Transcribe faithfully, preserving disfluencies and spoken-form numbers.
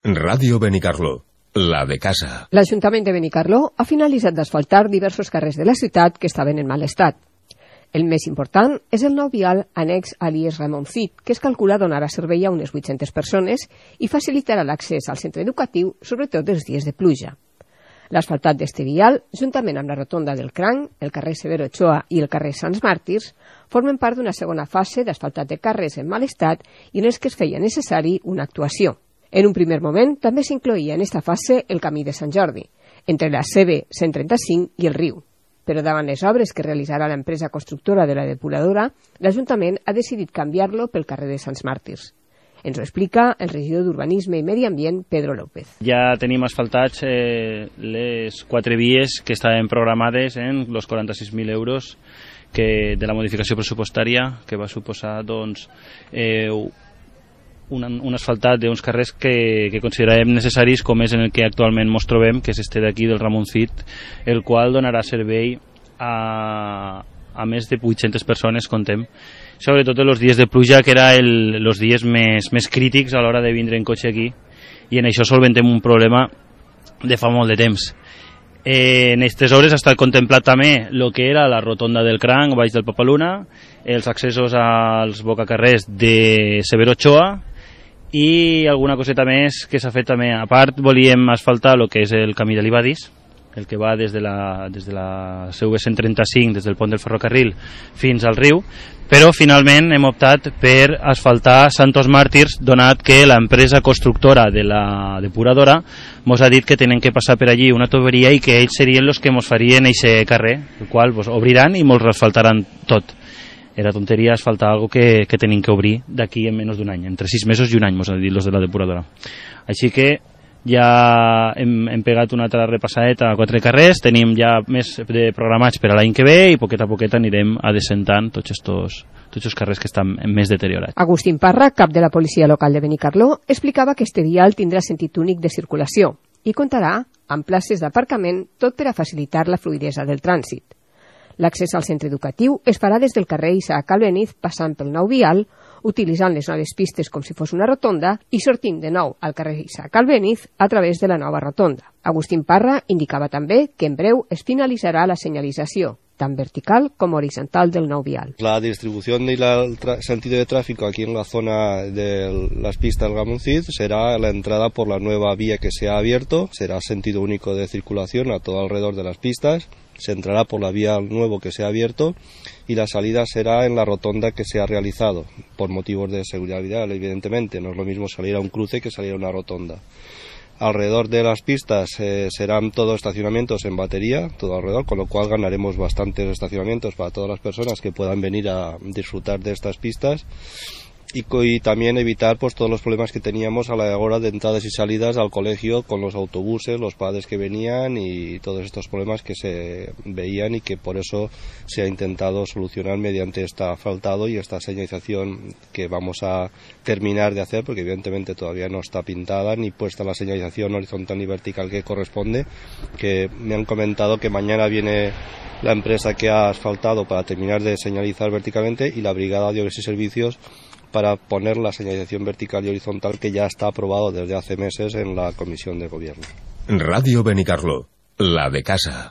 Ràdio Benicarló, la de casa. L'Ajuntament de Benicarló ha finalitzat d'asfaltar diversos carrers de la ciutat que estaven en mal estat. El més important és el nou vial annex a l'I E S Ramon Cid, que es calcula donarà servei a unes vuit-centes persones i facilitarà l'accés al centre educatiu, sobretot els dies de pluja. L'asfaltat d'este vial, juntament amb la rotonda del Cranc, el carrer Severo Ochoa i el carrer Sants Màrtirs, formen part d'una segona fase d'asfaltat de carrers en mal estat i en els que es feia necessari una actuació. En un primer moment també s'incloïa en esta fase el camí de Sant Jordi, entre la C B cent trenta-cinc i el riu. Però davant les obres que realitzarà l'empresa constructora de la depuradora, l'Ajuntament ha decidit canviar-lo pel carrer de Sants Màrtirs. Ens ho explica el regidor d'Urbanisme i Medi Ambient, Pedro López. Ja tenim asfaltats eh, les quatre vies que estaven programades en els quaranta-sis mil euros que, de la modificació pressupostària que va suposar doncs, eh, un, un asfaltat d'uns carrers que, que considerem necessaris, com és en el que actualment ens trobem, que és este d'aquí del Ramon Cid, el qual donarà servei a, a més de vuit-centes persones, contem, sobretot els dies de pluja, que eren els dies més, més crítics a l'hora de vindre en cotxe aquí, i en això solventem un problema de fa molt de temps. Eh, en aquestes hores ha estat contemplat també el que era la rotonda del Cranc, baix del Papaluna, els accessos als bocacarrers de Severo Ochoa, i alguna coseta més que s'ha fet també. A part, volíem asfaltar el que és el camí de l'Ibadis, el que va des de la, des de la C V cent trenta-cinc, des del pont del ferrocarril fins al riu, però finalment hem optat per asfaltar Santos Màrtirs, donat que l'empresa constructora de la depuradora ens ha dit que tenen que passar per allí una tuberia i que ells serien els que ens farien aquest carrer, el qual pues, obriran i ens asfaltaran tot. Era tonteria asfaltar algo que, que tenim que obrir d'aquí en menys d'un any, entre sis mesos i un any, ens han dit els de la depuradora. Així que ja hem, hem pegat una altra repassadeta a quatre carrers, tenim ja més de programats per a l'any que ve i poquet a poquet anirem adecentant tots estos, tots els carrers que estan més deteriorats. Agustín Parra, cap de la policia local de Benicarló, explicava que este vial tindrà sentit únic de circulació i comptarà amb places d'aparcament, tot per a facilitar la fluidesa del trànsit. L'accés al centre educatiu es farà des del carrer Isaac Albéniz, passant pel nou vial, utilitzant les noves pistes com si fos una rotonda i sortint de nou al carrer Isaac Albéniz a través de la nova rotonda. Agustín Parra indicava també que en breu es finalitzarà la senyalització, tan vertical como horizontal del nou vial. La distribución y el sentido de tráfico aquí en la zona de las pistas del Ramon Cid será la entrada por la nueva vía que se ha abierto, será sentido único de circulación a todo alrededor de las pistas, se entrará por la vía nuevo que se ha abierto y la salida será en la rotonda que se ha realizado, por motivos de seguridad, evidentemente, no es lo mismo salir a un cruce que salir a una rotonda. Alrededor de las pistas eh, serán todos estacionamientos en batería, todo alrededor, con lo cual ganaremos bastantes estacionamientos para todas las personas que puedan venir a disfrutar de estas pistas y, y también evitar pues todos los problemas que teníamos a la hora de entradas y salidas al colegio con los autobuses, los padres que venían y todos estos problemas que se veían y que por eso se ha intentado solucionar mediante este asfaltado y esta señalización que vamos a terminar de hacer, porque evidentemente todavía no está pintada ni puesta la señalización horizontal ni vertical que corresponde, que me han comentado que mañana viene la empresa que ha asfaltado para terminar de señalizar verticalmente y la brigada de obras y servicios para poner la señalización vertical y horizontal que ya está aprobado desde hace meses en la Comisión de Gobierno. Ràdio Benicarló, la de casa.